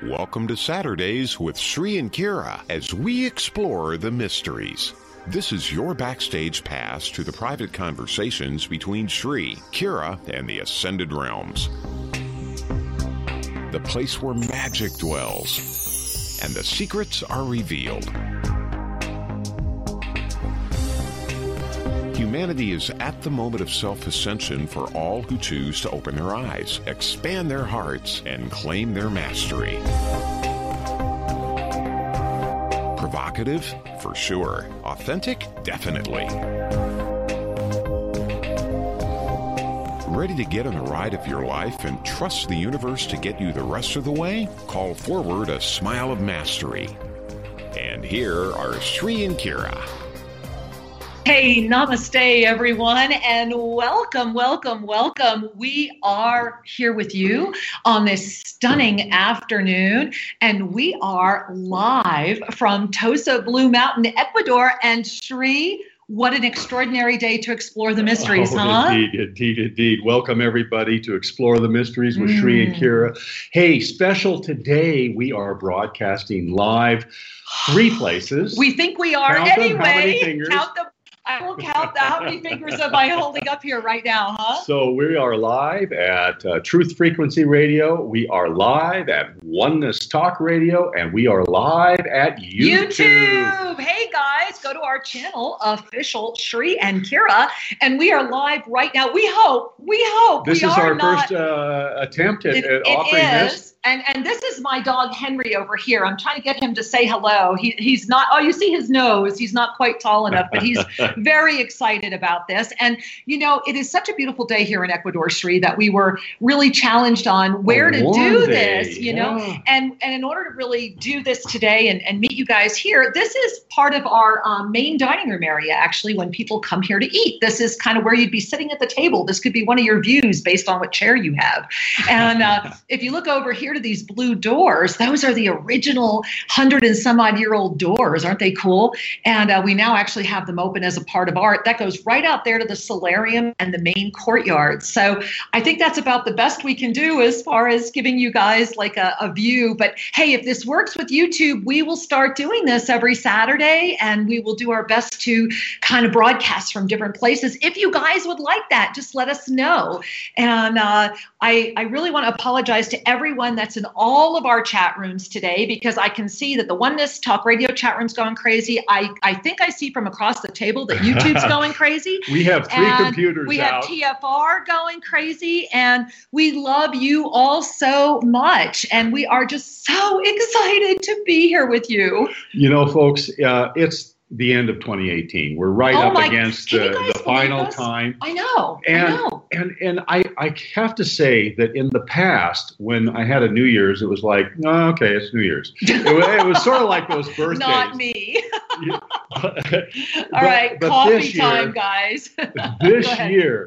Welcome to Saturdays with Sri and Kira as we explore the mysteries. This is your backstage pass to the private conversations between Sri, Kira, and the Ascended Realms. The place where magic dwells and the secrets are revealed. Humanity is at the moment of self-ascension for all who choose to open their eyes, expand their hearts, and claim their mastery. Provocative? For sure. Authentic? Definitely. Ready to get on the ride of your life and trust the universe to get you the rest of the way? Call forward a smile of mastery. And here are Sri and Kira. Hey, namaste, everyone, and welcome. We are here with you on this stunning afternoon, and we are live from Tosa Blue Mountain, Ecuador. And Sri, what an extraordinary day to explore the mysteries, huh? Indeed. Welcome, everybody, to Explore the Mysteries with Sri and Kira. Hey, special today, we are broadcasting live 3 places. We think we are Count anyway. them. How many fingers? Count them. I will count how many fingers am I holding up here right now, huh? So we are live at Truth Frequency Radio. We are live at Oneness Talk Radio, and we are live at YouTube. Hey, guys, go to our channel, Official Sri and Kira, and we are live right now. We hope. This is our first attempt at offering this. And this is my dog, Henry, over here. I'm trying to get him to say hello. He's not, you see his nose. He's not quite tall enough, but he's very excited about this. And, you know, it is such a beautiful day here in Ecuador, Sri, that we were really challenged on where to do this, you know. And in order to really do this today and meet you guys here, this is part of our main dining room area, actually, when people come here to eat. This is kind of where you'd be sitting at the table. This could be one of your views based on what chair you have. And if you look over here to these blue doors, those are the original 100 and some odd year old doors. Aren't they cool? And we now actually have them open as a part of art. That goes right out there to the solarium and the main courtyard. So I think that's about the best we can do as far as giving you guys like a view. But hey, if this works with YouTube, we will start doing this every Saturday, and we will do our best to kind of broadcast from different places. If you guys would like that, just let us know. And I really want to apologize to everyone that's in all of our chat rooms today, because I can see that the Oneness Talk Radio chat room's going crazy. I think I see from across the table that YouTube's going crazy. We have 3 computers we out. We have TFR going crazy, and we love you all so much. And we are just so excited to be here with you. You know, folks, it's the end of 2018. We're right up against the final time. I know. And I have to say that in the past, when I had a New Year's, it was like, oh, okay, it's New Year's. It was sort of like those birthdays. Not me. All right, coffee time, guys. This year,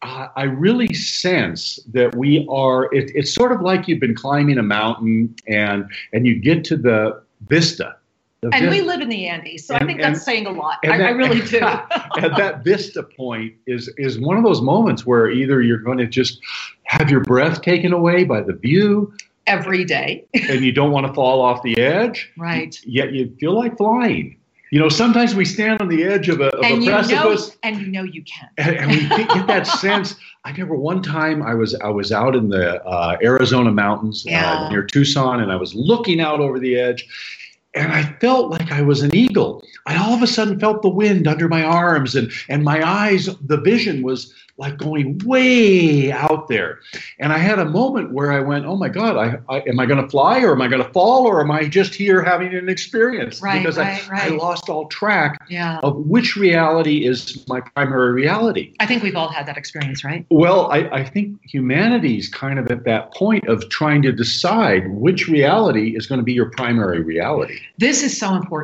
I really sense that we are, it's sort of like you've been climbing a mountain and you get to the vista. And we live in the Andes, so I think that's saying a lot. I really do. And that vista point is one of those moments where either you're going to just have your breath taken away by the view. Every day. And you don't want to fall off the edge. Right. Yet you feel like flying. You know, sometimes we stand on the edge of a precipice. And you know you can. And we get that sense. I remember one time I was out in the Arizona mountains near Tucson, and I was looking out over the edge. And I felt like I was an eagle. I all of a sudden felt the wind under my arms, and my eyes, the vision was like going way out there. And I had a moment where I went, oh my God, am I going to fly, or am I going to fall, or am I just here having an experience? Because I lost all track of which reality is my primary reality. I think we've all had that experience, right? Well, I think humanity's kind of at that point of trying to decide which reality is going to be your primary reality. This is so important.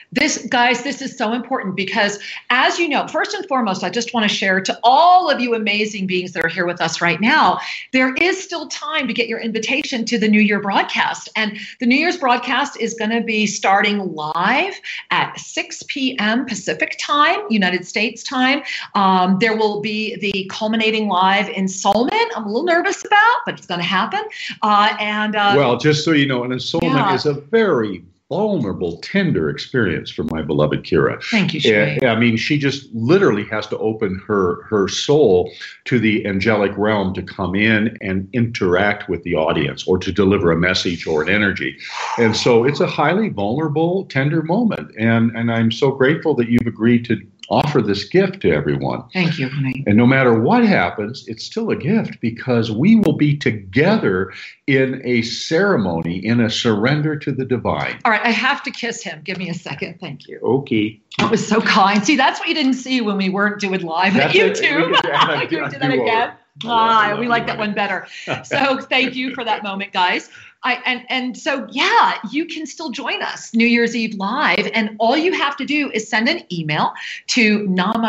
This is so important because, as you know, first and foremost, I just want to share to all of you amazing beings that are here with us right now, there is still time to get your invitation to the New Year broadcast. And the New Year's broadcast is going to be starting live at 6 p.m. Pacific time, United States time. There will be the culminating live ensoulment. I'm a little nervous about, but it's going to happen. Well, just so you know, an ensoulment is a very vulnerable, tender experience for my beloved Kira. Thank you, Sheree. I mean, she just literally has to open her soul to the angelic realm to come in and interact with the audience or to deliver a message or an energy. And so it's a highly vulnerable, tender moment. And I'm so grateful that you've agreed to offer this gift to everyone. Thank you, honey. And no matter what happens, it's still a gift because we will be together in a ceremony, in a surrender to the divine. All right, I have to kiss him. Give me a second. Thank you. Okay. That was so kind. See, that's what you didn't see when we weren't doing live at YouTube. Can we do that again? We like that one better. So thank you for that moment, guys. So you can still join us New Year's Eve live, and all you have to do is send an email to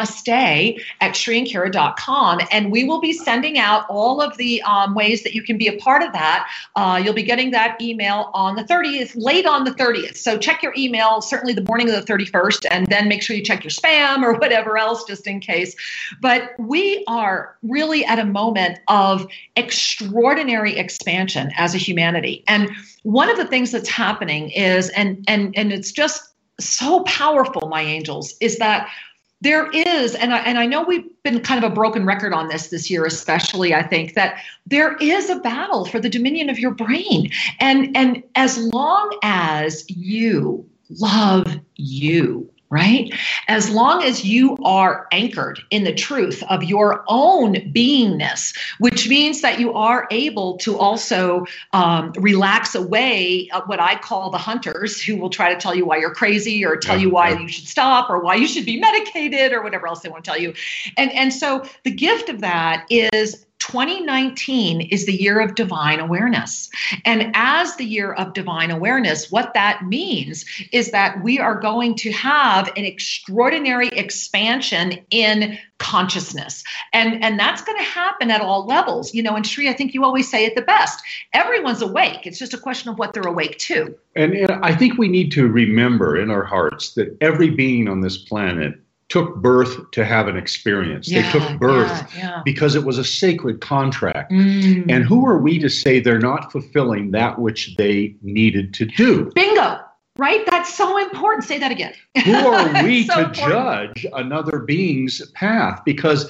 namaste@shreeandkira.com, and we will be sending out all of the ways that you can be a part of that. You'll be getting that email on the 30th, late on the 30th. So check your email certainly the morning of the 31st, and then make sure you check your spam or whatever else just in case. But we are really at a moment of extraordinary expansion as a humanity. And one of the things that's happening is, and it's just so powerful, my angels, is that there is, and I know we've been kind of a broken record on this year, especially, I think, that there is a battle for the dominion of your brain. And as long as you love you, right? As long as you are anchored in the truth of your own beingness, which means that you are able to also relax away what I call the hunters who will try to tell you why you're crazy or tell you why you should stop or why you should be medicated or whatever else they want to tell you. And so the gift of that is 2019 is the year of divine awareness. And as the year of divine awareness, what that means is that we are going to have an extraordinary expansion in consciousness. And that's going to happen at all levels. You know, and Sri, I think you always say it the best. Everyone's awake. It's just a question of what they're awake to. And I think we need to remember in our hearts that every being on this planet took birth to have an experience. They took birth because it was a sacred contract. And who are we to say they're not fulfilling that which they needed to do? Bingo. Right? That's so important. Say that again. Who are we to judge another being's path? Because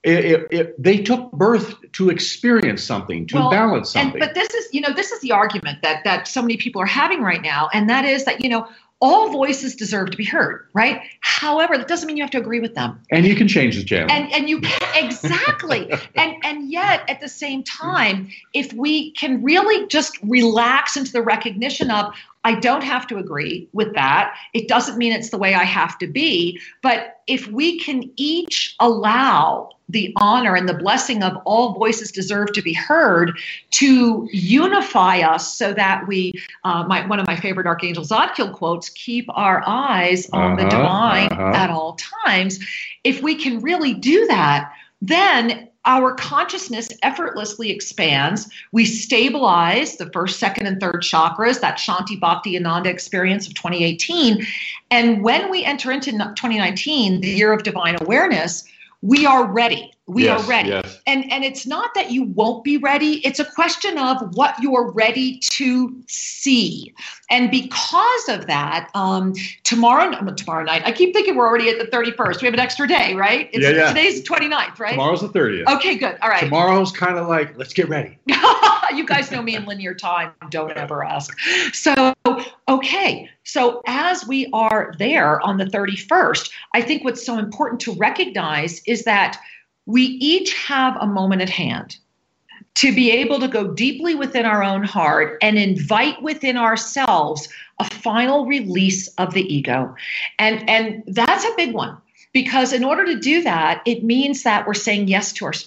they took birth to experience something, to balance something. But this is the argument that so many people are having right now. And that is that, all voices deserve to be heard, right? However, that doesn't mean you have to agree with them. And you can change the channel. And you can, exactly. and yet, at the same time, if we can really just relax into the recognition of, I don't have to agree with that. It doesn't mean it's the way I have to be. But if we can each allow the honor and the blessing of all voices deserve to be heard to unify us so that we, one of my favorite Archangel Zadkiel quotes, keep our eyes on the divine at all times. If we can really do that, then our consciousness effortlessly expands. We stabilize the first, second, and third chakras, that Shanti, Bhakti, Ananda experience of 2018. And when we enter into 2019, the year of divine awareness, we are ready. We are ready. Yes. And it's not that you won't be ready. It's a question of what you're ready to see. And because of that, tomorrow night, I keep thinking we're already at the 31st. We have an extra day, right? Today's 29th, right? Tomorrow's the 30th. Okay, good. All right. Tomorrow's kind of like, let's get ready. You guys know me in linear time. Don't ever ask. So, okay. So as we are there on the 31st, I think what's so important to recognize is that we each have a moment at hand to be able to go deeply within our own heart and invite within ourselves a final release of the ego. And that's a big one, because in order to do that, it means that we're saying yes to our spirit.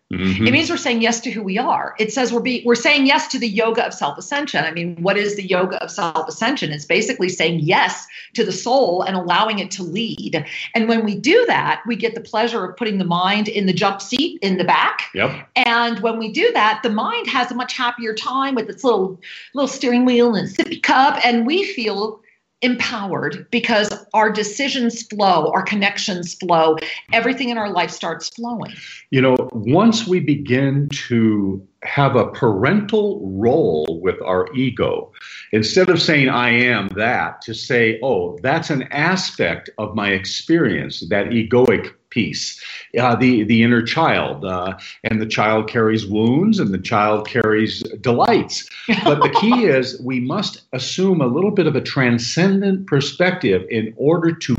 It means we're saying yes to who we are. It says we're saying yes to the yoga of self-ascension. I mean, what is the yoga of self-ascension? It's basically saying yes to the soul and allowing it to lead. And when we do that, we get the pleasure of putting the mind in the jump seat in the back. Yep. And when we do that, the mind has a much happier time with its little steering wheel and sippy cup, and we feel empowered because our decisions flow, our connections flow, everything in our life starts flowing. You know, once we begin to have a parental role with our ego, instead of saying I am that, to say, oh, that's an aspect of my experience, that egoic piece, the inner child, and the child carries wounds and the child carries delights. But the key is we must assume a little bit of a transcendent perspective in order to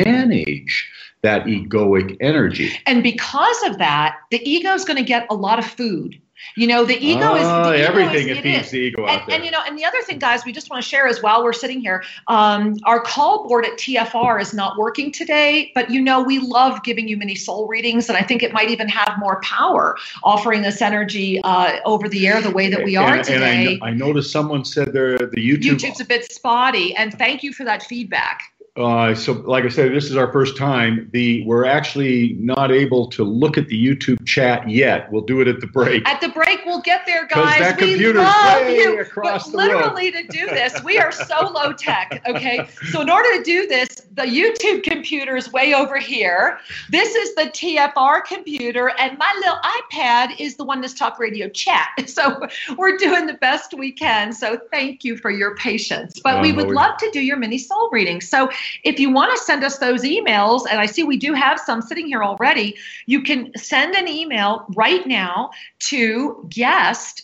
manage that egoic energy. And because of that, the ego is going to get a lot of food. You know, the ego is everything. It feeds the ego out there. And you know, and the other thing, guys, we just want to share is while we're sitting here, our call board at TFR is not working today. But you know, we love giving you mini soul readings, and I think it might even have more power offering this energy over the air the way that we are today. And I noticed someone said the YouTube's a bit spotty, and thank you for that feedback. So like I said, this is our first time. We're actually not able to look at the YouTube chat yet. We'll do it at the break. At the break, we'll get there, guys. That we computer's love way you. Across but the literally road. To do this, we are so low tech, okay? So in order to do this, the YouTube computer is way over here. This is the TFR computer, and my little iPad is the Oneness Talk Radio chat. So we're doing the best we can. So thank you for your patience. But we would love to do your mini soul reading. So if you want to send us those emails, and I see we do have some sitting here already, you can send an email right now to guest,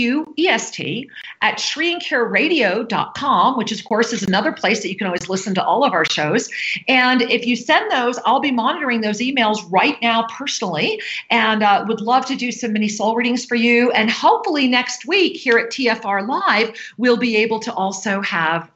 G-U-E-S-T, at ShriAndKiraRadio.com, which of course is another place that you can always listen to all of our shows. And if you send those, I'll be monitoring those emails right now personally, and would love to do some mini soul readings for you. And hopefully next week here at TFR Live, we'll be able to also have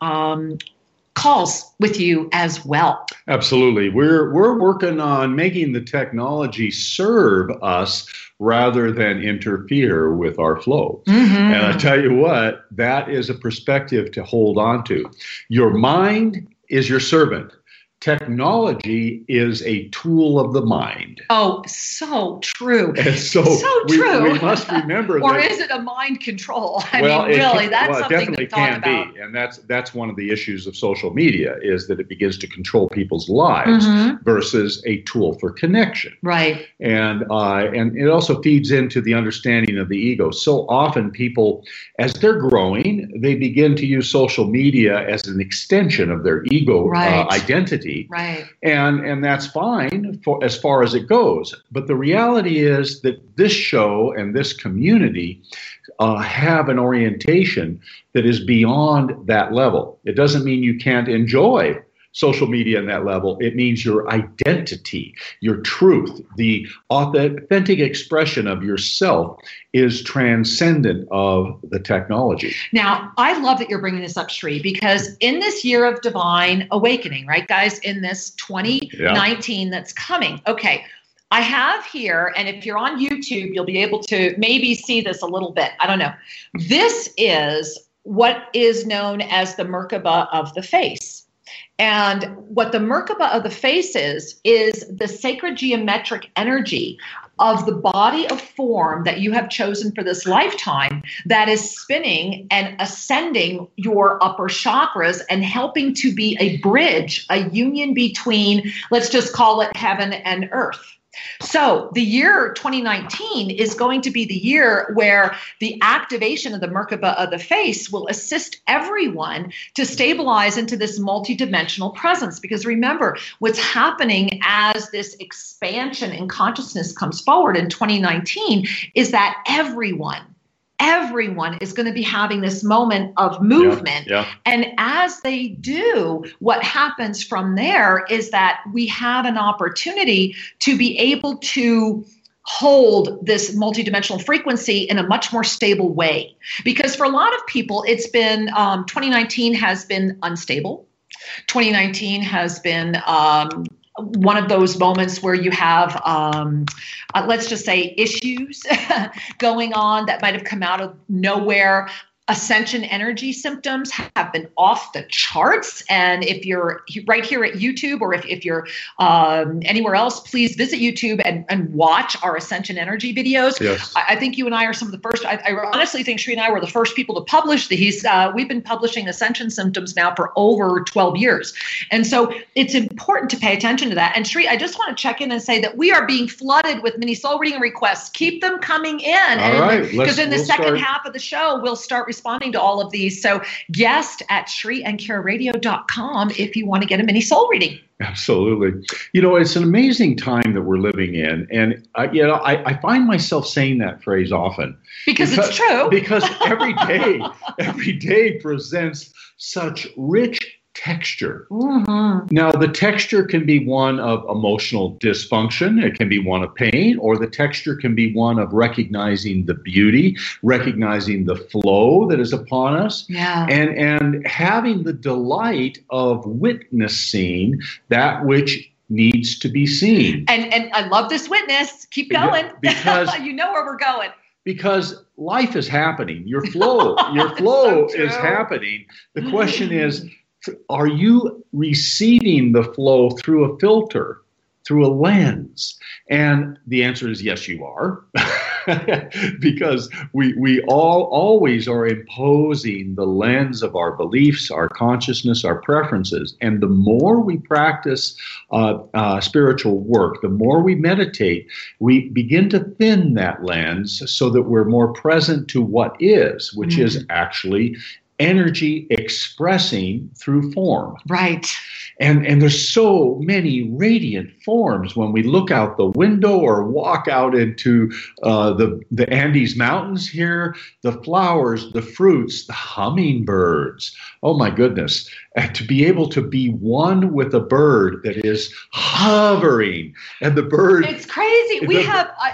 calls with you as well. Absolutely. We're working on making the technology serve us rather than interfere with our flow. And I tell you what, that is a perspective to hold on to. Your mind is your servant. Technology is a tool of the mind. Oh, so true. And so true. We must remember or that. Is it a mind control? I mean, really, that's something definitely to talk can about. be. And that's one of the issues of social media, is that it begins to control people's lives versus a tool for connection. Right. And it also feeds into the understanding of the ego. So often people, as they're growing, they begin to use social media as an extension of their ego identity. Right. And that's fine for as far as it goes. But the reality is that this show and this community have an orientation that is beyond that level. It doesn't mean you can't enjoy social media in that level. It means your identity, your truth, the authentic expression of yourself is transcendent of the technology. Now, I love that you're bringing this up, Shri, because in this year of divine awakening, right, guys, in this 2019 that's coming, okay, I have here, and if you're on YouTube, you'll be able to maybe see this a little bit. I don't know. This is what is known as the Merkaba of the face. And what the Merkaba of the face is the sacred geometric energy of the body of form that you have chosen for this lifetime that is spinning and ascending your upper chakras and helping to be a bridge, a union between, let's just call it heaven and earth. So the year 2019 is going to be the year where the activation of the Merkaba of the face will assist everyone to stabilize into this multidimensional presence. Because remember, what's happening as this expansion in consciousness comes forward in 2019 is that everyone is going to be having this moment of movement. And as they do, what happens from there is that we have an opportunity to be able to hold this multidimensional frequency in a much more stable way. Because for a lot of people, it's been 2019 has been unstable. 2019 has been one of those moments where you have, let's just say, issues going on that might have come out of nowhere. Ascension energy symptoms have been off the charts. And if you're right here at YouTube, or if you're anywhere else, please visit YouTube and watch our Ascension energy videos. Yes. I think you and I are some of the first. I honestly think Sri and I were the first people to publish these. We've been publishing Ascension symptoms now for over 12 years. And so it's important to pay attention to that. And Sri, I just want to check in and say that we are being flooded with mini soul reading requests. Keep them coming in. All right. Because in the second half of the show, we'll start responding to all of these. So guest at SriandKiraRadio.com if you want to get a mini soul reading. Absolutely. It's an amazing time that we're living in. And, I find myself saying that phrase often. Because it's true. Because every day presents such rich texture. Mm-hmm. Now, the texture can be one of emotional dysfunction. It can be one of pain, or the texture can be one of recognizing the beauty, recognizing the flow that is upon us, and having the delight of witnessing that which needs to be seen. And I love this witness. Keep going. Because you know where we're going. Because life is happening. Your flow So is happening. The question is, are you receiving the flow through a filter, through a lens? And the answer is yes, you are. Because we all always are imposing the lens of our beliefs, our consciousness, our preferences. And the more we practice spiritual work, the more we meditate, we begin to thin that lens so that we're more present to what is, which is actually energy expressing through form. Right. And there's so many radiant forms when we look out the window or walk out into the Andes Mountains here, the flowers, the fruits, the hummingbirds. Oh my goodness. And to be able to be one with a bird that is hovering, and the bird. It's crazy. We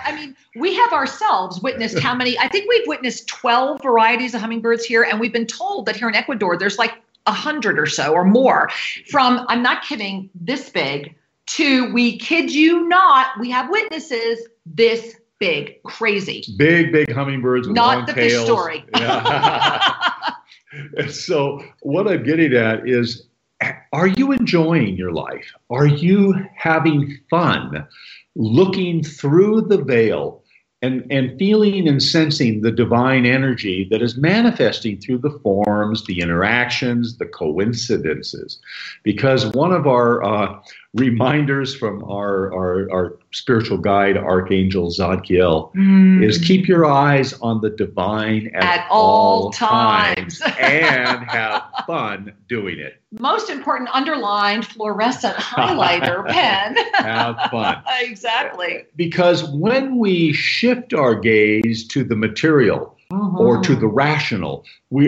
have ourselves witnessed how many, I think we've witnessed 12 varieties of hummingbirds here. And we've been told that here in Ecuador, there's like 100 or so or more, from, I'm not kidding, this big to, we kid you not, we have witnesses this big. Crazy. Big hummingbirds with not long the tails. Fish story. Yeah. And so what I'm getting at is, are you enjoying your life? Are you having fun looking through the veil and feeling and sensing the divine energy that is manifesting through the forms, the interactions, the coincidences? Because one of our reminders from our spiritual guide, Archangel Zadkiel, is keep your eyes on the divine at all times and have fun doing it. Most important, underlined fluorescent highlighter pen. Have fun. Exactly. Because when we shift our gaze to the material, or to the rational,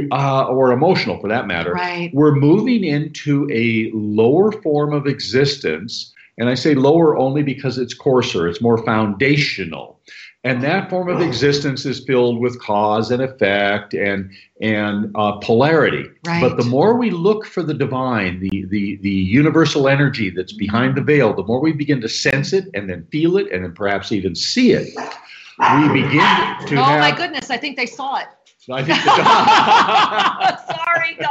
or emotional for that matter, we're moving into a lower form of existence. And I say lower only because it's coarser, it's more foundational. And that form of existence is filled with cause and effect and polarity. Right. But the more we look for the divine, the universal energy that's behind the veil, the more we begin to sense it and then feel it and then perhaps even see it, we begin to Oh my goodness, I think they saw it. I think Sorry,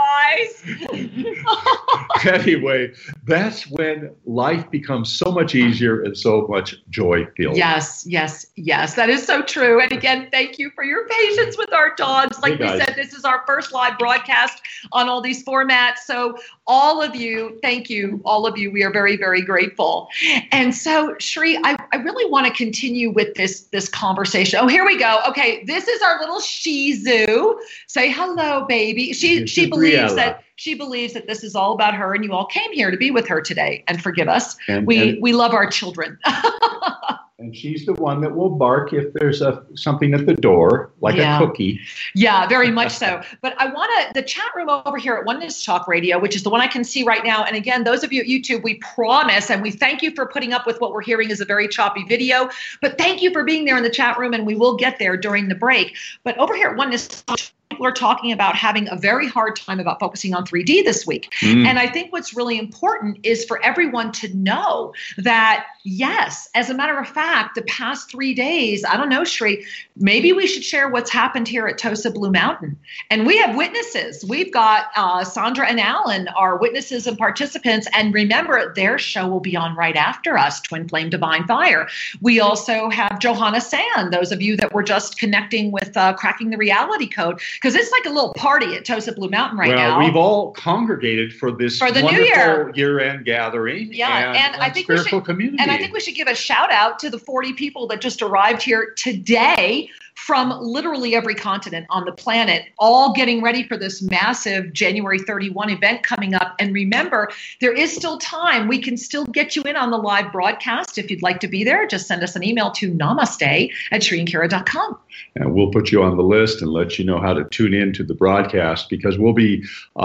guys. Anyway, that's when life becomes so much easier and so much joy-filled. Yes. That is so true. And again, thank you for your patience with our dogs. Like we said, this is our first live broadcast on all these formats. So all of you, thank you. All of you, we are very, very grateful. And so, Sri, I really want to continue with this conversation. Oh, here we go. Okay, this is our little Shih Tzu. Say hello, baby. She believes that this is all about her, and you all came here to be with her today. And forgive us, we love our children. And she's the one that will bark if there's something at the door, like a cookie. Yeah, very much so. But I want the chat room over here at Oneness Talk Radio, which is the one I can see right now. And again, those of you at YouTube, we promise, and we thank you for putting up with what we're hearing is a very choppy video. But thank you for being there in the chat room, and we will get there during the break. But over here at Oneness Talk, people are talking about having a very hard time about focusing on 3D this week. And I think what's really important is for everyone to know that, yes, as a matter of fact, the past 3 days, I don't know, Shri, maybe we should share what's happened here at Tosa Blue Mountain. And we have witnesses. We've got Sandra and Alan are witnesses and participants. And remember, their show will be on right after us, Twin Flame Divine Fire. We also have Johanna Sand, those of you that were just connecting with Cracking the Reality Code, because it's like a little party at Tosa Blue Mountain right now. Well, we've all congregated for this wonderful year-end gathering and I think spiritual community. And I think we should give a shout out to the 40 people that just arrived here today from literally every continent on the planet, all getting ready for this massive January 31 event coming up. And remember, there is still time. We can still get you in on the live broadcast. If you'd like to be there, just send us an email to namaste@shriandkira.com. And we'll put you on the list and let you know how to tune in to the broadcast, because we'll be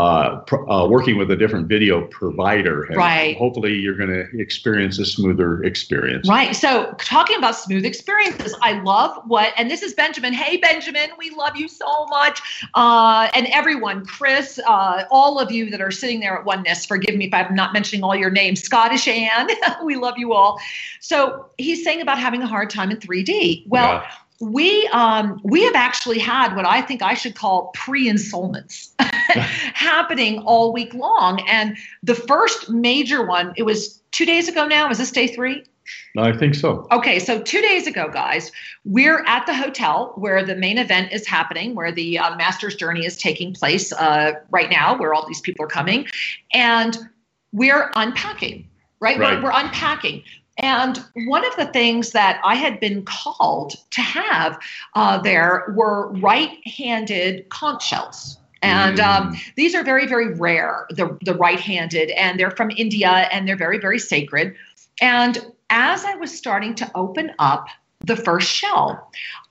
working with a different video provider. And right. Hopefully you're going to experience a smoother experience. Right. So talking about smooth experiences, I love and this is Benjamin. Hey, Benjamin, we love you so much. And everyone, Chris, all of you that are sitting there at Oneness, forgive me if I'm not mentioning all your names. Scottish Ann, we love you all. So he's saying about having a hard time in 3D. Well, yeah. We have actually had what I think I should call pre-ensoulments happening all week long. And the first major one, it was 2 days ago now. Is this day 3? I think so. Okay, so 2 days ago, guys, we're at the hotel where the main event is happening, where the Master's Journey is taking place right now, where all these people are coming. And we're unpacking, right? We're unpacking. And one of the things that I had been called to have there were right-handed conch shells. And these are very, very rare, the right-handed, and they're from India, and they're very, very sacred. And as I was starting to open up the first shell,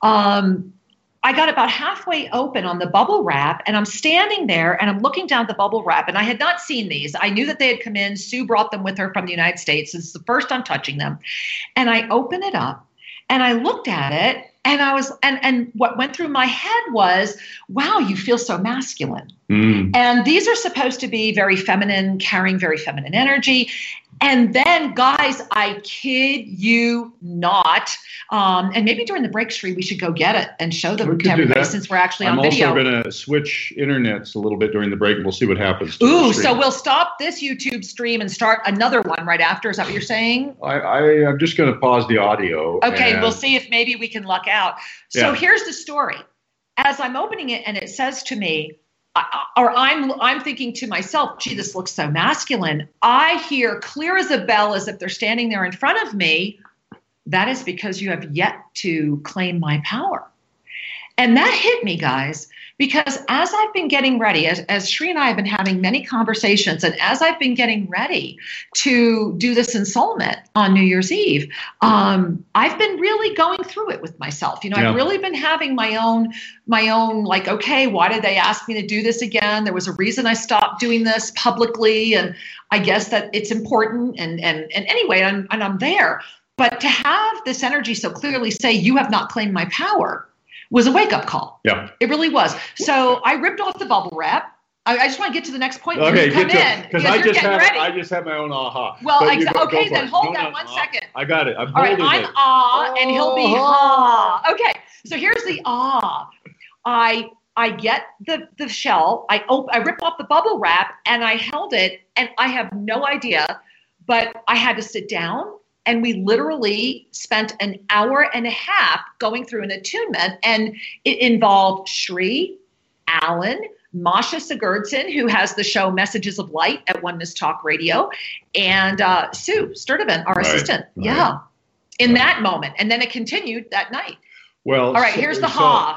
I got about halfway open on the bubble wrap, and I'm standing there and I'm looking down at the bubble wrap, and I had not seen these. I knew that they had come in. Sue brought them with her from the United States. It's the first I'm touching them. And I open it up and I looked at it, and I was, and what went through my head was, wow, you feel so masculine. And these are supposed to be very feminine, carrying very feminine energy. And then, guys, I kid you not, and maybe during the break, Shri, we should go get it and show them to everybody since we're actually on video. I'm also going to switch internets a little bit during the break, and we'll see what happens. Ooh, so we'll stop this YouTube stream and start another one right after. Is that what you're saying? I'm just going to pause the audio. Okay, we'll see if maybe we can luck out. So here's the story. As I'm opening it, and it says to me, I'm thinking to myself, gee, this looks so masculine. I hear clear as a bell, as if they're standing there in front of me, that is because you have yet to claim my power. And that hit me, guys, because as I've been getting ready, as Shri and I have been having many conversations, and as I've been getting ready to do this ensoulment on New Year's Eve, I've been really going through it with myself. I've really been having my own, like, okay, why did they ask me to do this again? There was a reason I stopped doing this publicly, and I guess that it's important. And anyway, I'm there. But to have this energy so clearly say, you have not claimed my power, was a wake-up call. Yeah, it really was. So I ripped off the bubble wrap. I just want to get to the next point. Okay, come in because I just have my own aha. Well, okay, then hold that 1 second. I got it. I'm and he'll be ha. Okay, so here's the ah. I get the shell. I rip off the bubble wrap and I held it, and I have no idea, but I had to sit down. And we literally spent an hour and a half going through an attunement, and it involved Shri, Alan, Masha Sigurdsson, who has the show Messages of Light at Oneness Talk Radio, and Sue Sturdivant, our assistant. Right. Yeah, in that moment. And then it continued that night. Well, all right, here's the ha.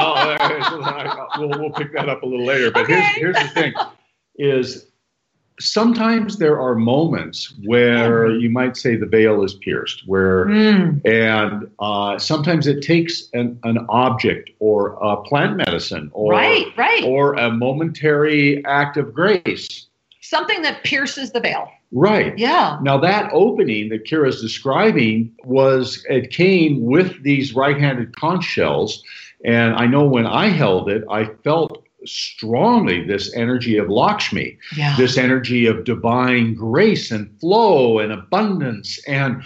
We'll pick that up a little later. But here's the thing, is sometimes there are moments where you might say the veil is pierced, and sometimes it takes an object or a plant medicine or a momentary act of grace. Something that pierces the veil. Right. Yeah. Now that opening that Kira's describing it came with these right-handed conch shells. And I know when I held it, I felt strongly this energy of Lakshmi, this energy of divine grace and flow and abundance. And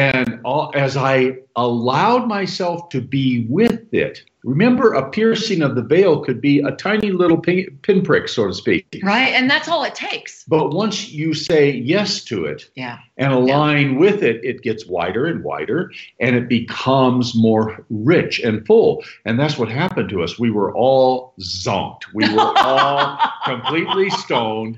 as I allowed myself to be with it, remember, a piercing of the veil could be a tiny little pinprick, so to speak. Right, and that's all it takes. But once you say yes to it and align with it, it gets wider and wider, and it becomes more rich and full. And that's what happened to us. We were all zonked. We were all completely stoned.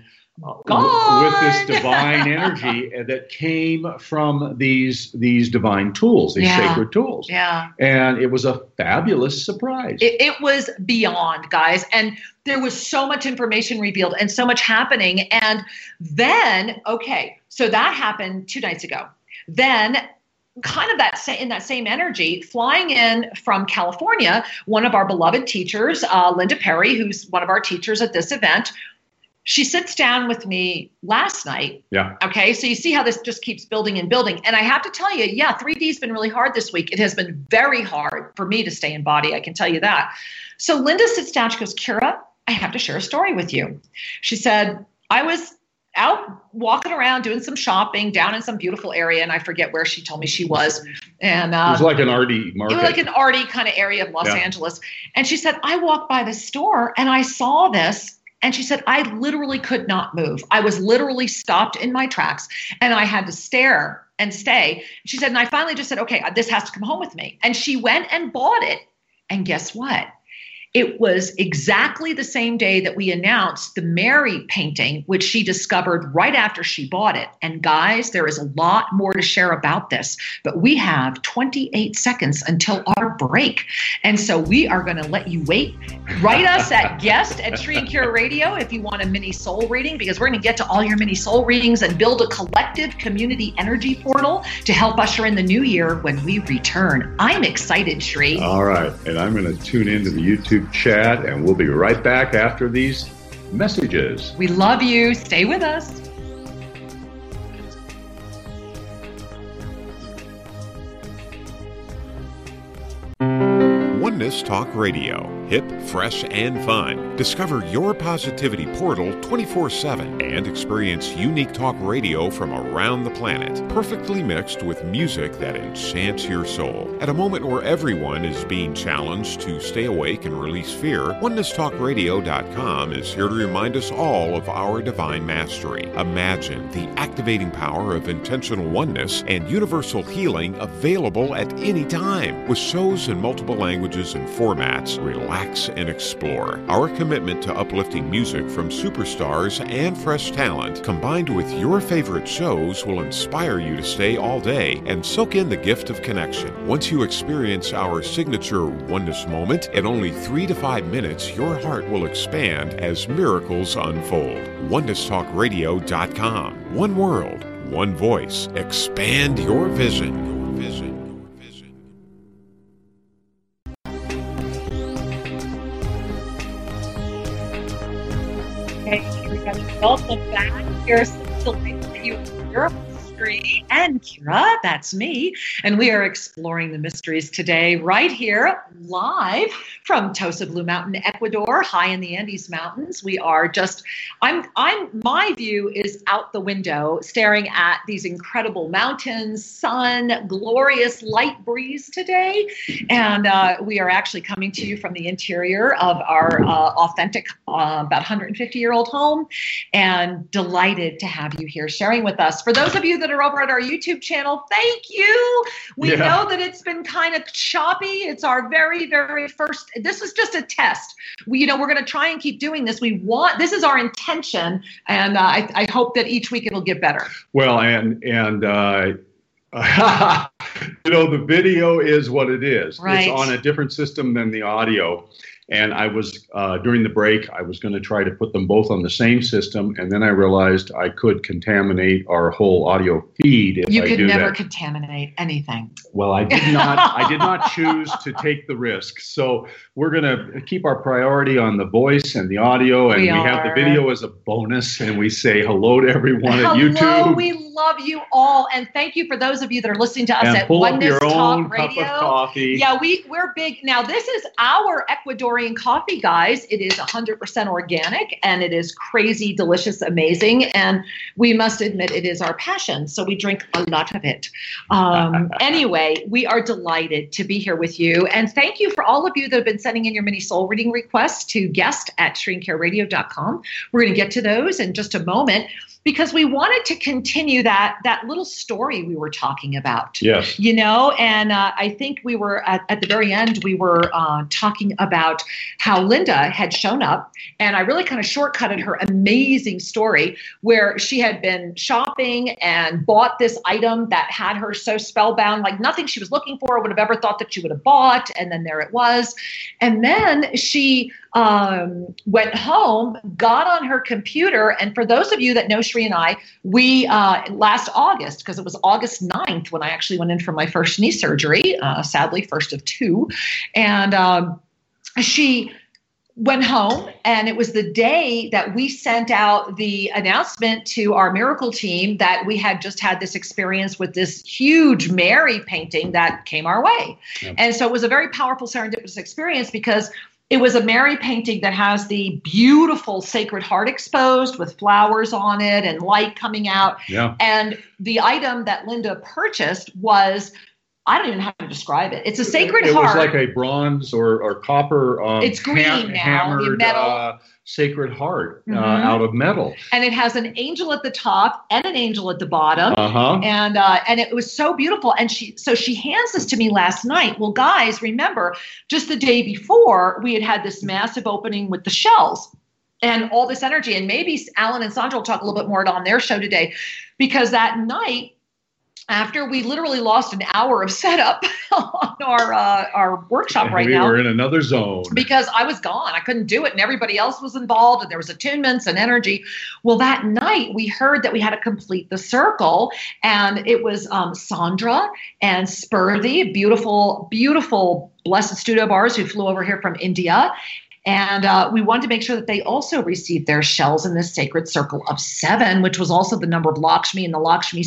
With this divine energy that came from these divine tools, these sacred tools. Yeah. And it was a fabulous surprise. It was beyond, guys. And there was so much information revealed and so much happening. And then, so that happened 2 nights ago. Then kind of in that same energy, flying in from California, one of our beloved teachers, Linda Perry, who's one of our teachers at this event, she sits down with me last night. Yeah. Okay. So you see how this just keeps building and building. And I have to tell you, 3D's been really hard this week. It has been very hard for me to stay in body. I can tell you that. So Linda sits down. She goes, Kira, I have to share a story with you. She said, I was out walking around doing some shopping down in some beautiful area. And I forget where she told me she was. And it was like an arty market. It was like an arty kind of area of Los Angeles. And she said, I walked by the store and I saw this. And she said, I literally could not move. I was literally stopped in my tracks and I had to stare and stay. She said, and I finally just said, okay, this has to come home with me. And she went and bought it. And guess what? It was exactly the same day that we announced the Mary painting, which she discovered right after she bought it. And guys, there is a lot more to share about this, but we have 28 seconds until our break. And so we are going to let you wait. Write us at guest@Sri and Kira Radio if you want a mini soul reading, because we're going to get to all your mini soul readings and build a collective community energy portal to help usher in the new year when we return. I'm excited, Sri. All right. And I'm going to tune into the YouTube chat, and we'll be right back after these messages. We love you. Stay with us. Oneness Talk Radio. Hip, fresh, and fun. Discover your positivity portal 24/7 and experience unique talk radio from around the planet, perfectly mixed with music that enchants your soul. At a moment where everyone is being challenged to stay awake and release fear, OneNessTalkRadio.com is here to remind us all of our divine mastery. Imagine the activating power of intentional oneness and universal healing available at any time. With shows in multiple languages and formats, relax and explore. Our commitment to uplifting music from superstars and fresh talent, combined with your favorite shows, will inspire you to stay all day and soak in the gift of connection. Once you experience our signature oneness moment, in only 3 to 5 minutes, your heart will expand as miracles unfold. OneNessTalkRadio.com. One world, one voice. Expand your vision. Hey, everybody, welcome back. Here's the link that you hear. Sri and Kira, that's me. And we are exploring the mysteries today right here live from Tosa Blue Mountain, Ecuador, high in the Andes Mountains. We are just, my view is out the window staring at these incredible mountains, sun, glorious light breeze today. And we are actually coming to you from the interior of our authentic, about 150-year-old home, and delighted to have you here sharing with us. For those of you that are over at our YouTube channel, thank you. We know that it's been kind of choppy. It's our very, very first. This is just a test. We're going to try and keep doing this. This is our intention, and I hope that each week it'll get better. Well, and the video is what it is. Right. It's on a different system than the audio. And I was, during the break, I was going to try to put them both on the same system. And then I realized I could contaminate our whole audio feed if I do that. You could never contaminate anything. Well, I did not choose to take the risk. So we're going to keep our priority on the voice and the audio. And we have the video as a bonus. And we say hello to everyone at YouTube. Hello, we love you all. And thank you for those of you that are listening to us and at pull Oneness up your Talk own Radio. Cup of coffee. Yeah, we're big. Now, this is our Ecuadorian coffee, guys. It is 100% organic, and it is crazy, delicious, amazing. And we must admit it is our passion, so we drink a lot of it. Anyway, we are delighted to be here with you. And thank you for all of you that have been sending in your mini soul reading requests to guest@ShreeandCareRadio.com. We're going to get to those in just a moment, because we wanted to continue that little story we were talking about. Yes. You know, and I think we were at the very end, we were talking about how Linda had shown up, and I really kind of shortcutted her amazing story where she had been shopping and bought this item that had her so spellbound, like nothing she was looking for would have ever thought that she would have bought. And then there it was. And then she went home, got on her computer. And for those of you that know Shree and I, we last August, because it was August 9th when I actually went in for my first knee surgery, sadly, first of two. And she went home, and it was the day that we sent out the announcement to our miracle team that we had just had this experience with this huge Mary painting that came our way. Yep. And so it was a very powerful serendipitous experience, because it was a Mary painting that has the beautiful Sacred Heart exposed with flowers on it and light coming out. Yeah. And the item that Linda purchased was, I don't even know how to describe it. It's a Sacred Heart. It was like a bronze or copper. It's green now, hammered metal. Sacred Heart out of metal. And it has an angel at the top and an angel at the bottom. Uh-huh. And it was so beautiful. And she hands this to me last night. Well, guys, remember, just the day before, we had this massive opening with the shells and all this energy. And maybe Alan and Sandra will talk a little bit more on their show today, because that night, after we literally lost an hour of setup on our workshop right now. We were in another zone. Because I was gone. I couldn't do it, and everybody else was involved, and there was attunements and energy. Well, that night, we heard that we had to complete the circle, and it was Sandra and Spurthy, beautiful, beautiful Blessed Studio Bars, who flew over here from India. And we wanted to make sure that they also received their shells in this sacred circle of 7, which was also the number of Lakshmi, and the Lakshmi,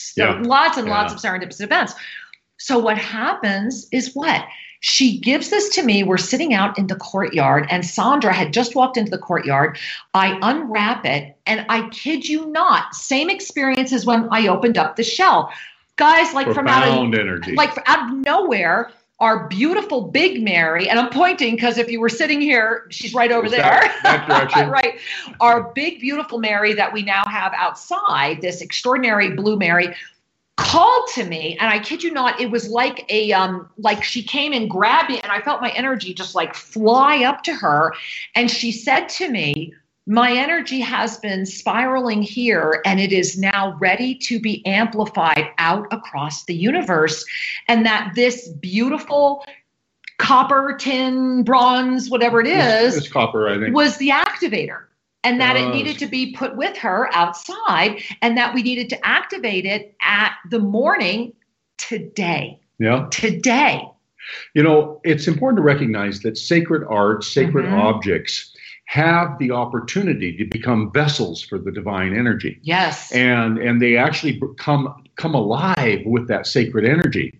lots and lots of serendipitous events. So what happens is what? She gives this to me. We're sitting out in the courtyard, and Sandra had just walked into the courtyard. I unwrap it, and I kid you not, same experience as when I opened up the shell. Guys, like profound energy. Like out of nowhere, our beautiful big Mary, and I'm pointing because if you were sitting here, she's right over there. That direction. Right. Our big, beautiful Mary that we now have outside, this extraordinary blue Mary, called to me, and I kid you not, it was like like she came and grabbed me, and I felt my energy just like fly up to her, and she said to me, "My energy has been spiraling here, and it is now ready to be amplified out across the universe. And that this beautiful copper, tin, bronze, whatever it is, it's copper, I think, was the activator. And that it needed to be put with her outside, and that we needed to activate it at the morning today." Yeah. Today. You know, it's important to recognize that sacred art, sacred objects have the opportunity to become vessels for the divine energy. Yes. And they actually come alive with that sacred energy.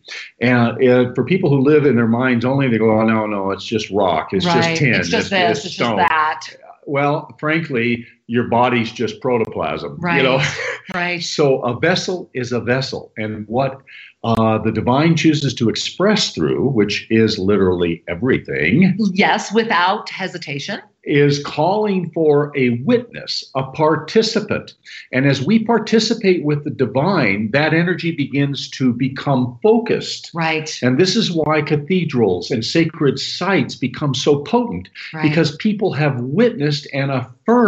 And for people who live in their minds only, they go, "Oh, no, it's just rock. It's just tin. It's just this. It's just that." Well, frankly, your body's just protoplasm. Right. You know? Right. So a vessel is a vessel. And what the divine chooses to express through, which is literally everything. Yes, without hesitation. Is calling for a witness, a participant. And as we participate with the divine, that energy begins to become focused. Right. And this is why cathedrals and sacred sites become so potent, because people have witnessed and affirm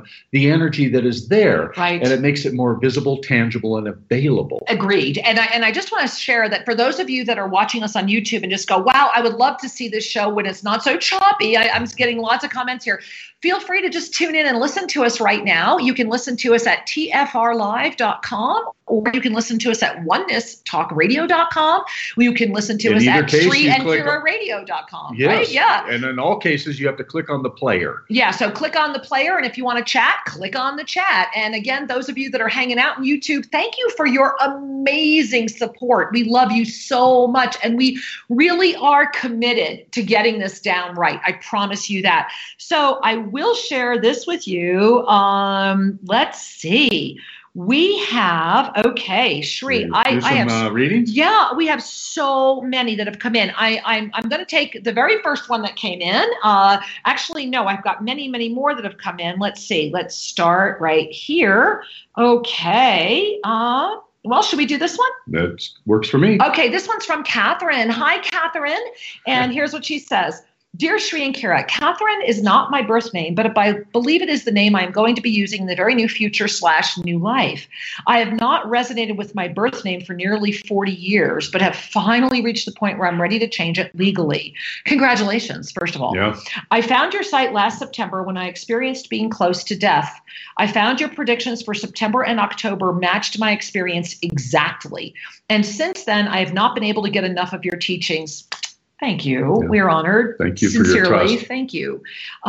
them the energy that is there. Right. And it makes it more visible, tangible, and available. Agreed. And I just want to share that for those of you that are watching us on YouTube and just go, wow, I would love to see this show when it's not so choppy. I'm just getting lots of comments here. Feel free to just tune in and listen to us right now. You can listen to us at tfrlive.com, or you can listen to us at onenesstalkradio.com. You can listen to us at ShreeandKiraRadio.com. Yes. Right? Yeah. And in all cases, you have to click on the player. Yeah. So click on the player. And if you want to chat, click on the chat. And again, those of you that are hanging out on YouTube, thank you for your amazing support. We love you so much. And we really are committed to getting this down right. I promise you that. So I will share this with you. Let's see. We have, okay, Shree, I have readings. Yeah, we have so many that have come in. I'm going to take the very first one that came in. Actually, no, I've got many, many more that have come in. Let's see. Let's start right here. Okay. Well, should we do this one? That works for me. Okay, this one's from Catherine. Hi, Catherine. And here's what she says. Dear Shree and Kira, Catherine is not my birth name, but I believe it is the name I'm going to be using in the very new future / new life. I have not resonated with my birth name for nearly 40 years, but have finally reached the point where I'm ready to change it legally. Congratulations, first of all. Yeah. I found your site last September when I experienced being close to death. I found your predictions for September and October matched my experience exactly. And since then, I have not been able to get enough of your teachings. Thank you. Yeah. We're honored. Thank you Sincerely, for your trust. Thank you.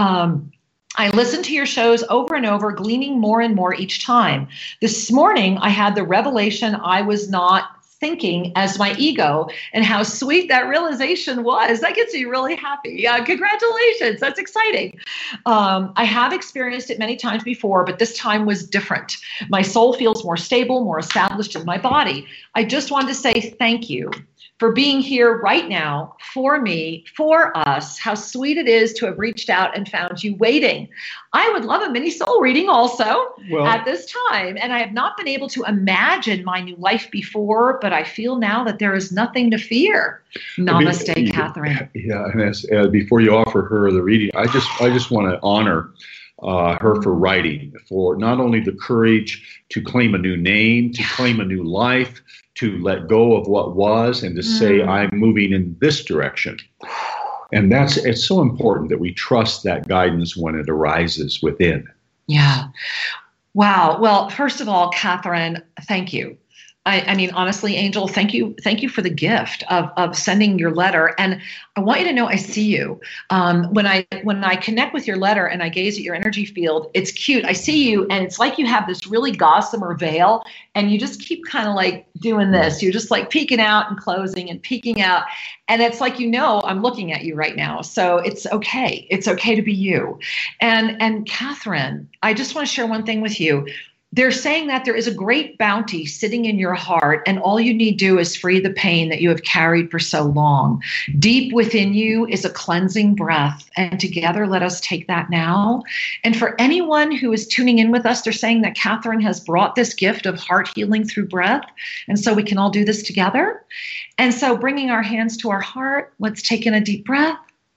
I listen to your shows over and over, gleaning more and more each time. This morning, I had the revelation I was not thinking as my ego, and how sweet that realization was. That gets me really happy. Congratulations. That's exciting. I have experienced it many times before, but this time was different. My soul feels more stable, more established in my body. I just wanted to say thank you for being here right now, for me, for us. How sweet it is to have reached out and found you waiting. I would love a mini soul reading also at this time. And I have not been able to imagine my new life before, but I feel now that there is nothing to fear. Namaste, Catherine. Yeah, and as before you offer her the reading, I just want to honor her for writing, for not only the courage to claim a new name, to claim a new life, to let go of what was, and to say, I'm moving in this direction. And it's so important that we trust that guidance when it arises within. Yeah. Wow. Well, first of all, Catherine, thank you. I mean, honestly, Angel, thank you for the gift of sending your letter. And I want you to know I see you. When I connect with your letter and I gaze at your energy field, it's cute. I see you, and it's like you have this really gossamer veil, and you just keep kind of like doing this. You're just like peeking out and closing and peeking out. And it's like, I'm looking at you right now. So it's okay. It's okay to be you. And Catherine, I just want to share one thing with you. They're saying that there is a great bounty sitting in your heart, and all you need to do is free the pain that you have carried for so long. Deep within you is a cleansing breath, and together let us take that now. And for anyone who is tuning in with us, they're saying that Catherine has brought this gift of heart healing through breath, and so we can all do this together. And so bringing our hands to our heart, let's take in a deep breath.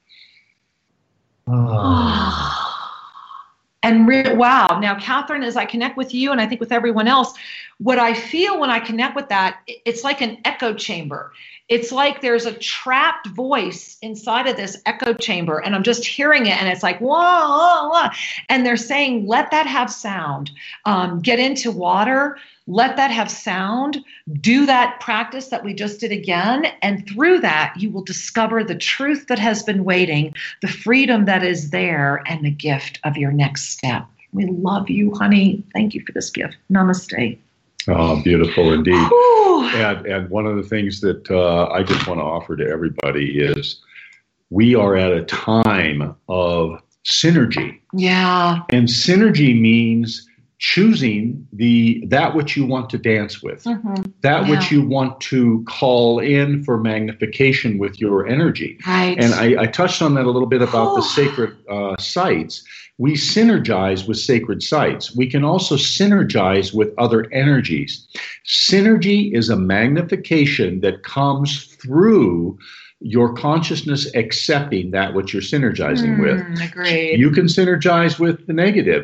And wow, now, Catherine, as I connect with you, and I think with everyone else, what I feel when I connect with that, it's like an echo chamber. It's like there's a trapped voice inside of this echo chamber, and I'm just hearing it, and it's like, whoa, whoa, whoa. And they're saying, let that have sound. Get into water. Let that have sound. Do that practice that we just did again. And through that, you will discover the truth that has been waiting, the freedom that is there, and the gift of your next step. We love you, honey. Thank you for this gift. Namaste. Oh, beautiful indeed. And one of the things that I just want to offer to everybody is we are at a time of synergy. Yeah. And synergy means choosing that which you want to dance with, that which you want to call in for magnification with your energy. Right. And I touched on that a little bit about the sacred sites. We synergize with sacred sites. We can also synergize with other energies. Synergy is a magnification that comes through your consciousness accepting that which you're synergizing with. Agreed. You can synergize with the negative.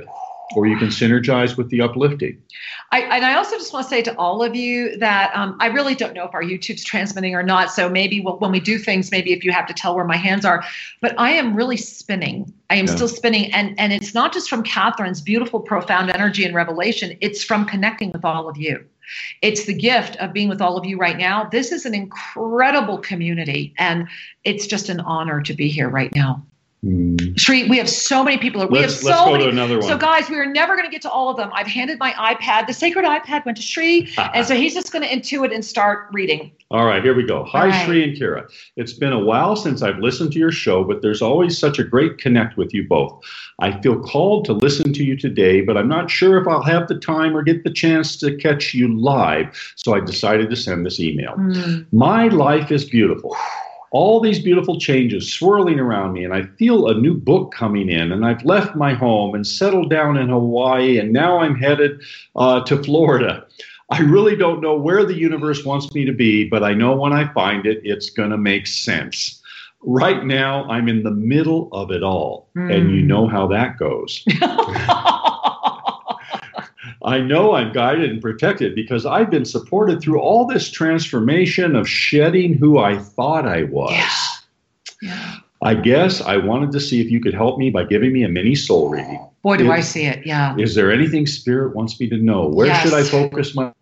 or you can synergize with the uplifting. I also just want to say to all of you that I really don't know if our YouTube's transmitting or not. So maybe when we do things, maybe if you have to tell where my hands are, but I am really spinning. I am still spinning. And it's not just from Catherine's beautiful, profound energy and revelation. It's from connecting with all of you. It's the gift of being with all of you right now. This is an incredible community, and it's just an honor to be here right now. Sri, we have so many people. Let's go to another one. So guys, we are never going to get to all of them. I've handed my iPad. The sacred iPad went to Sri, and so he's just going to intuit and start reading. All right, here we go. Hi, Sri and Kira. It's been a while since I've listened to your show, but there's always such a great connect with you both. I feel called to listen to you today, but I'm not sure if I'll have the time or get the chance to catch you live, so I decided to send this email. My life is beautiful. All these beautiful changes swirling around me, and I feel a new book coming in, and I've left my home and settled down in Hawaii, and now I'm headed to Florida. I really don't know where the universe wants me to be, but I know when I find it, it's going to make sense. Right now, I'm in the middle of it all, and you know how that goes. I know I'm guided and protected because I've been supported through all this transformation of shedding who I thought I was. Yeah. I guess I wanted to see if you could help me by giving me a mini soul reading. Boy, do I see it. Yeah. Is there anything Spirit wants me to know? Where should I focus my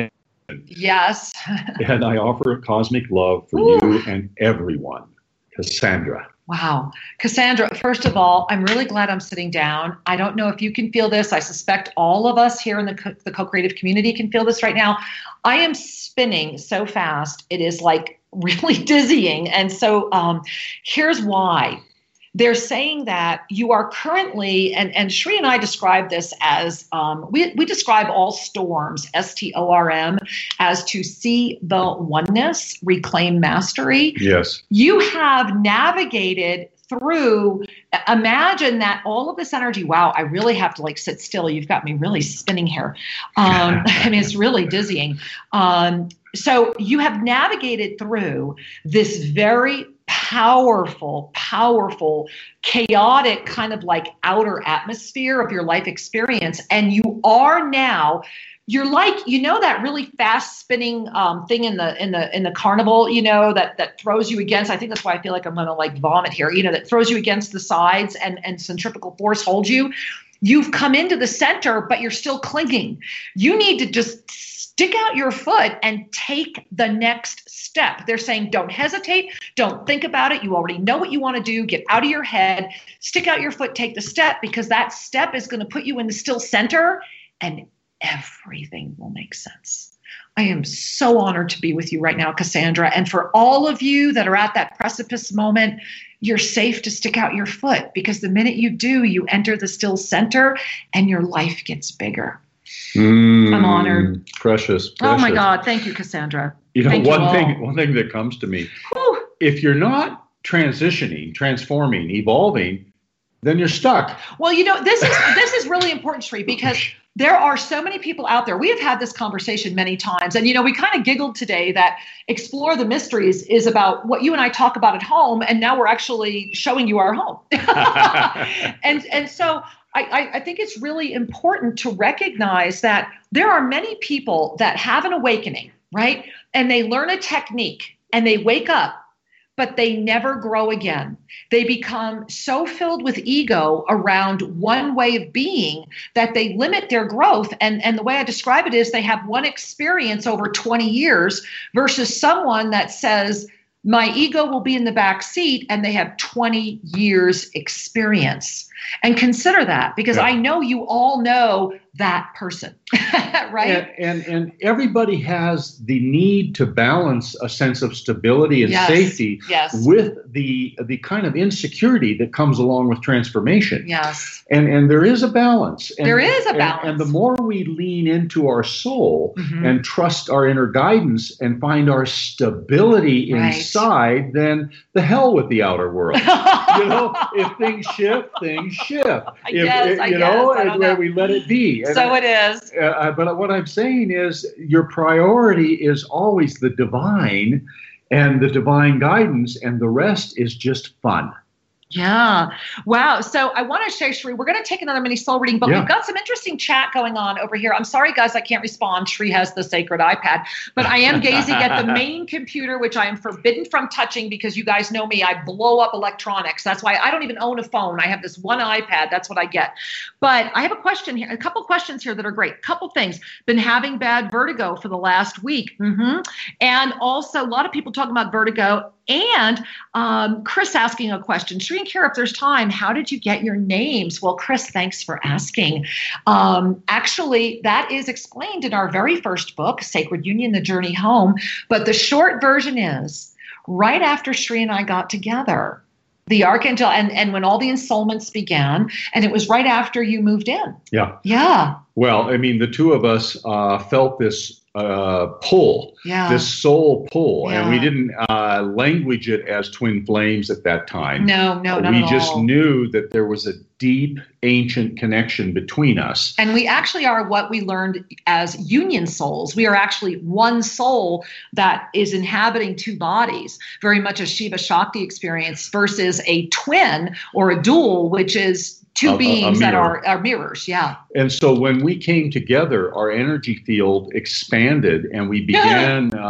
Yes. And I offer a cosmic love for you and everyone. Cassandra. Wow. Cassandra, first of all, I'm really glad I'm sitting down. I don't know if you can feel this. I suspect all of us here in the co-creative community can feel this right now. I am spinning so fast. It is like really dizzying. And so here's why. They're saying that you are currently, and Sri and I describe this as, we describe all storms, STORM, as to see the oneness, reclaim mastery. Yes. You have navigated through, imagine that all of this energy, wow, I really have to like sit still. You've got me really spinning here. I mean, it's really dizzying. So you have navigated through this very powerful, chaotic kind of like outer atmosphere of your life experience. And you are now, you're like, you know, that really fast spinning thing in the carnival, you know, that throws you against, I think that's why I feel like I'm going to like vomit here, you know, that throws you against the sides and centrifugal force holds you. You've come into the center, but you're still clinging. You need to just stick out your foot and take the next step. They're saying, don't hesitate. Don't think about it. You already know what you want to do. Get out of your head, stick out your foot, take the step, because that step is going to put you in the still center and everything will make sense. I am so honored to be with you right now, Cassandra. And for all of you that are at that precipice moment, you're safe to stick out your foot, because the minute you do, you enter the still center and your life gets bigger. I'm honored. Precious. Oh my God. Thank you, Cassandra. You know, one thing that comes to me, if you're not transitioning, transforming, evolving, then you're stuck. Well, you know, this is really important, Sri, because there are so many people out there. We have had this conversation many times. And, you know, we kind of giggled today that Explore the Mysteries is about what you and I talk about at home. And now we're actually showing you our home. And so I think it's really important to recognize that there are many people that have an awakening, right? And they learn a technique and they wake up, but they never grow again. They become so filled with ego around one way of being that they limit their growth. And the way I describe it is they have one experience over 20 years versus someone that says, my ego will be in the back seat, and they have 20 years experience. And consider that, because I know you all know that person, right? And everybody has the need to balance a sense of stability and safety with the kind of insecurity that comes along with transformation. Yes. And there is a balance. And, there is a balance. And the more we lean into our soul and trust our inner guidance and find our stability inside, then the hell with the outer world. You know, if things shift, things shift. And we let it be. And so it is. But what I'm saying is your priority is always the divine and the divine guidance, and the rest is just fun. Yeah. Wow. So I want to share, Sri, we're going to take another mini soul reading, but we've got some interesting chat going on over here. I'm sorry, guys, I can't respond. Sri has the sacred iPad, but I am gazing at the main computer, which I am forbidden from touching because you guys know me. I blow up electronics. That's why I don't even own a phone. I have this one iPad. That's what I get. But I have a question here, a couple questions here that are great. Couple things. Been having bad vertigo for the last week. And also a lot of people talking about vertigo. And Chris asking a question. Sri and Kira, if there's time, how did you get your names? Well, Chris, thanks for asking. Actually, that is explained in our very first book, Sacred Union, The Journey Home. But the short version is, right after Sri and I got together, the Archangel, and when all the ensoulments began, and it was right after you moved in. Yeah. Yeah. Well, I mean, the two of us felt this pull, this soul pull, and we didn't language it as twin flames at that time. No, not we at just all. knew that there was a deep, ancient connection between us. And we actually are what we learned as union souls. We are actually one soul that is inhabiting two bodies, very much a Shiva Shakti experience versus a twin or a dual, which is two beings that are mirrors. Yeah. And so when we came together, our energy field expanded, and we began to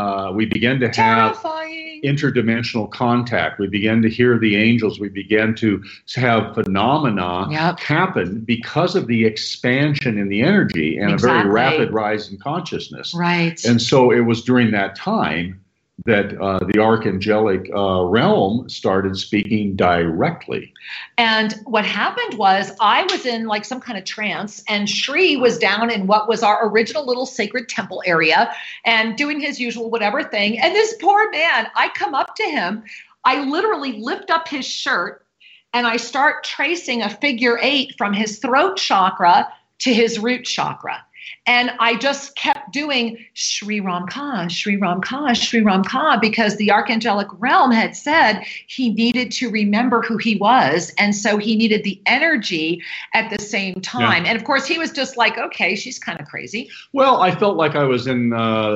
have interdimensional contact. We began to hear the angels. We began to have phenomena happen because of the expansion in the energy and a very rapid rise in consciousness. Right. And so it was during that time that the archangelic realm started speaking directly. And what happened was I was in like some kind of trance, and Sri was down in what was our original little sacred temple area and doing his usual whatever thing. And this poor man, I come up to him, I literally lift up his shirt, and I start tracing a figure 8 from his throat chakra to his root chakra. And I just kept doing Shri Ram Ka, Shri Ram Ka, Shri Ram Ka, because the archangelic realm had said he needed to remember who he was. And so he needed the energy at the same time. And of course, he was just like, okay, she's kind of crazy. Well, I felt like I was in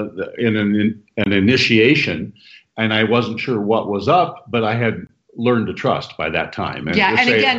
an initiation, and I wasn't sure what was up, but I had learned to trust by that time. And again,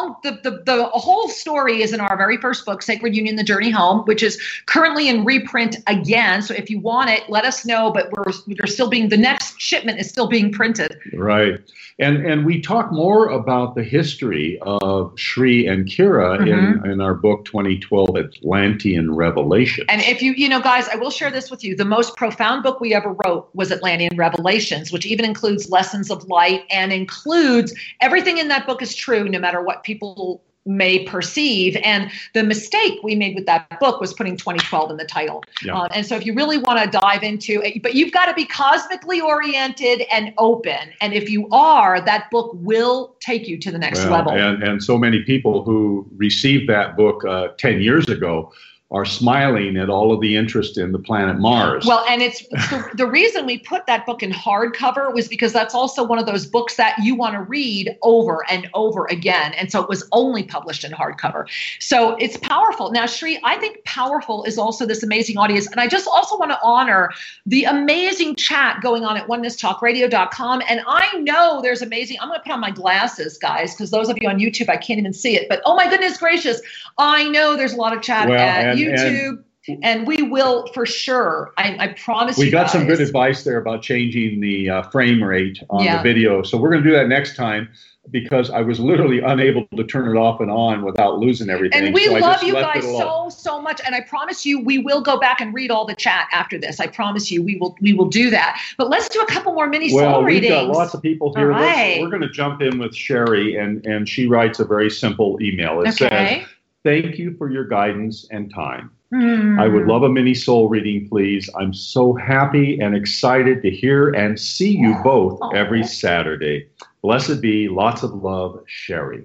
the whole story is in our very first book, Sacred Union, The Journey Home, which is currently in reprint again. So if you want it, let us know, but the next shipment is still being printed. Right. And we talk more about the history of Sri and Kira in our book, 2012, Atlantean Revelation. And if guys, I will share this with you. The most profound book we ever wrote was Atlantean Revelations, which even includes lessons of light and includes everything in that book is true, no matter what people may perceive. And the mistake we made with that book was putting 2012 in the title. And so if you really want to dive into it, but you've got to be cosmically oriented and open. And if you are, that book will take you to the next level. And so many people who received that book 10 years ago are smiling at all of the interest in the planet Mars. Well, and it's the reason we put that book in hardcover was because that's also one of those books that you want to read over and over again. And so it was only published in hardcover. So it's powerful. Now, Sri, I think powerful is also this amazing audience. And I just also want to honor the amazing chat going on at onenesstalkradio.com. And I know there's amazing, I'm going to put on my glasses, guys, because those of you on YouTube, I can't even see it. But oh my goodness gracious, I know there's a lot of chat at YouTube, and we will for sure. I promise you. We got some good advice there about changing the frame rate on the video. So we're going to do that next time, because I was literally unable to turn it off and on without losing everything. And we love you guys so much. And I promise you, we will go back and read all the chat after this. I promise you, we will do that. But let's do a couple more mini soul readings. We've got lots of people here. Right. We're going to jump in with Sherry, and she writes a very simple email. It says, "Thank you for your guidance and time. I would love a mini soul reading, please. I'm so happy and excited to hear and see you both every Saturday. Blessed be, lots of love, Sherry."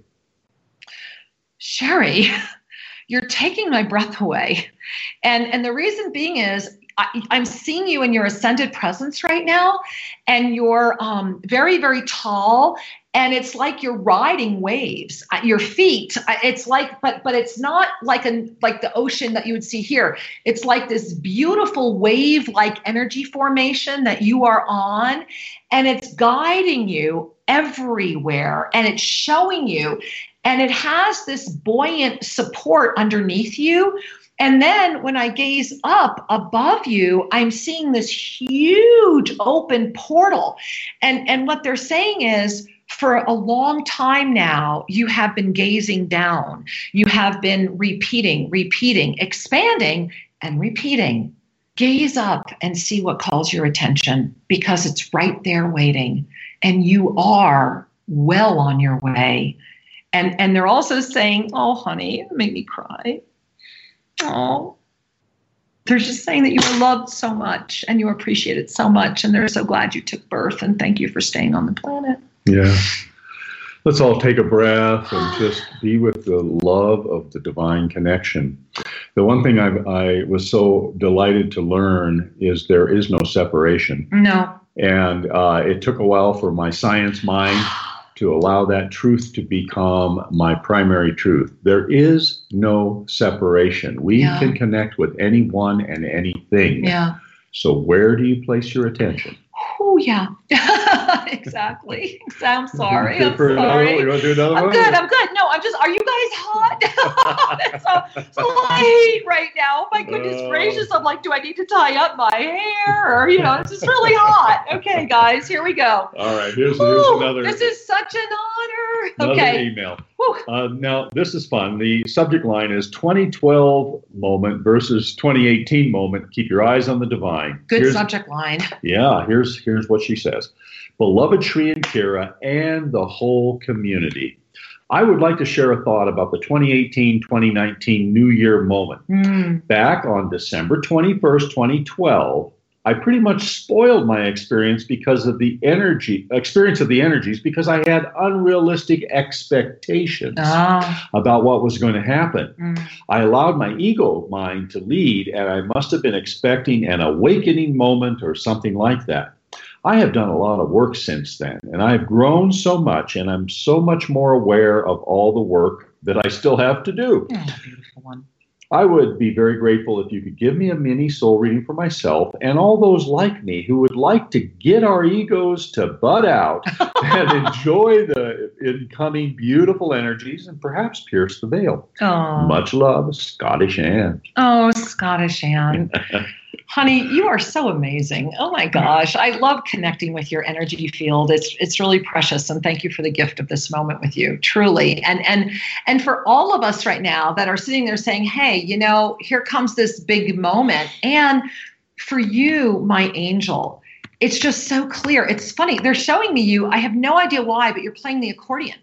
Sherry, you're taking my breath away. And the reason being is I'm seeing you in your ascended presence right now, and you're very, very tall, And it's like you're riding waves. Your feet, it's like, but it's not like the ocean that you would see here. It's like this beautiful wave-like energy formation that you are on, and it's guiding you everywhere, and it's showing you, and it has this buoyant support underneath you. And then when I gaze up above you, I'm seeing this huge open portal. And what they're saying is, for a long time now, you have been gazing down. You have been repeating, expanding, and repeating. Gaze up and see what calls your attention, because it's right there waiting. And you are well on your way. And they're also saying, oh, honey, it made me cry. Oh, they're just saying that you are loved so much and you appreciate it so much. And they're so glad you took birth. And thank you for staying on the planet. Yeah. Let's all take a breath and just be with the love of the divine connection. The one thing I was so delighted to learn is there is no separation. No. And it took a while for my science mind to allow that truth to become my primary truth. There is no separation. We can connect with anyone and anything. Yeah. So where do you place your attention? Oh, yeah. Exactly. I'm sorry. I'm sorry. You want to do another one? I'm good. No, are you guys hot? It's so late right now. Oh, my goodness gracious. I'm like, do I need to tie up my hair? Or, it's just really hot. Okay, guys, here we go. All right, here's another. This is such an honor. Another email. Now, this is fun. The subject line is 2012 moment versus 2018 moment. Keep your eyes on the divine. Good subject line. Yeah, here's what she says. Beloved Sri and Kira and the whole community, I would like to share a thought about the 2018-2019 New Year moment. Back on December 21st, 2012, I pretty much spoiled my experience of the energies because I had unrealistic expectations about what was going to happen. I allowed my ego mind to lead, and I must have been expecting an awakening moment or something like that. I have done a lot of work since then, and I've grown so much, and I'm so much more aware of all the work that I still have to do. Beautiful one. I would be very grateful if you could give me a mini soul reading for myself and all those like me who would like to get our egos to bud out and enjoy the incoming beautiful energies and perhaps pierce the veil. Oh. Much love, Scottish Anne. Oh, Scottish Anne. Honey, you are so amazing. Oh my gosh. I love connecting with your energy field. It's really precious. And thank you for the gift of this moment with you, truly. And for all of us right now that are sitting there saying, hey, here comes this big moment. And for you, my angel, it's just so clear. It's funny. They're showing me you. I have no idea why, but you're playing the accordion.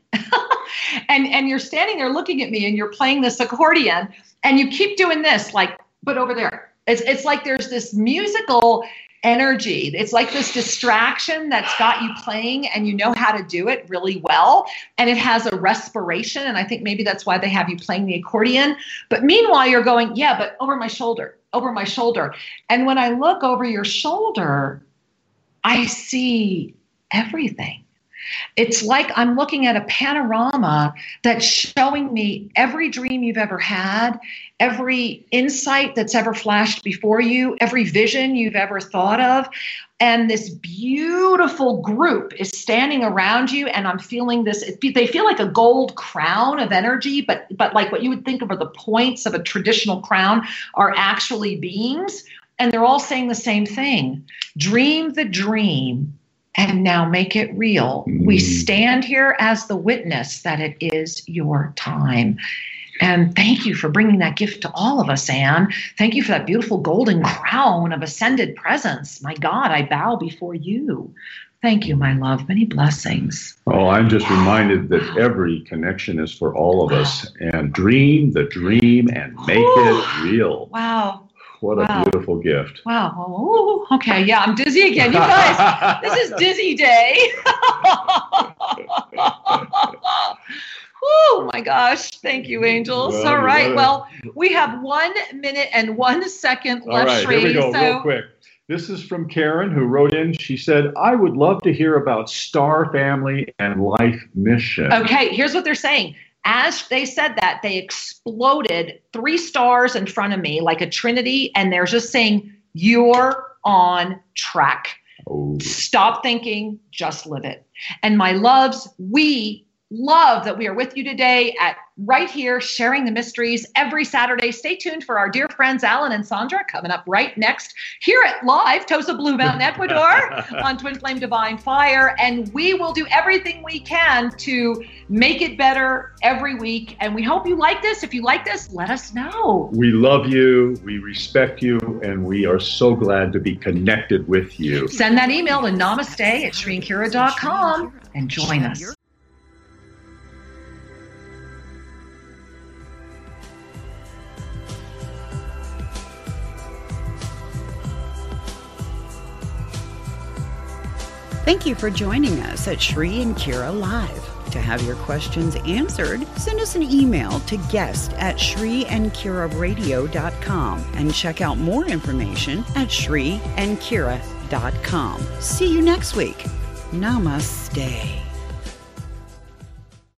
and you're standing there looking at me and you're playing this accordion and you keep doing this, but over there. It's like there's this musical energy. It's like this distraction that's got you playing and you know how to do it really well. And it has a respiration. And I think maybe that's why they have you playing the accordion. But meanwhile, you're going, yeah, but over my shoulder. And when I look over your shoulder, I see everything. It's like I'm looking at a panorama that's showing me every dream you've ever had, every insight that's ever flashed before you, every vision you've ever thought of. And this beautiful group is standing around you, and I'm feeling this. They feel like a gold crown of energy, but like what you would think of are the points of a traditional crown are actually beings. And they're all saying the same thing. Dream the dream. And now make it real. We stand here as the witness that it is your time. And thank you for bringing that gift to all of us, Anne. Thank you for that beautiful golden crown of ascended presence. My God, I bow before you. Thank you, my love. Many blessings. Oh, I'm just reminded that every connection is for all of us. And dream the dream and make it real. Wow. What a beautiful gift. Wow. Oh, okay. Yeah, I'm dizzy again. You guys, this is dizzy day. Oh, my gosh. Thank you, angels. All right. Well, we have 1 minute and 1 second left. All right, here we go, real quick. This is from Karen, who wrote in. She said, I would love to hear about Star Family and Life Mission. Okay, here's what they're saying. As they said that, they exploded 3 stars in front of me like a trinity, and they're just saying, you're on track. Oh. Stop thinking, just live it. And my loves, we love that we are with you today at right here, sharing the mysteries every Saturday. Stay tuned for our dear friends Alan and Sandra coming up right next here at live Tosa Blue Mountain, Ecuador on Twin Flame Divine Fire. And we will do everything we can to make it better every week. And we hope you like this. If you like this, let us know. We love you. We respect you. And we are so glad to be connected with you. Send that email to namaste@ShriandKira.com and join us. Thank you for joining us at Shri and Kira Live. To have your questions answered, send us an email to guest@ShriandKiraRadio.com and check out more information at ShriandKira.com. See you next week. Namaste.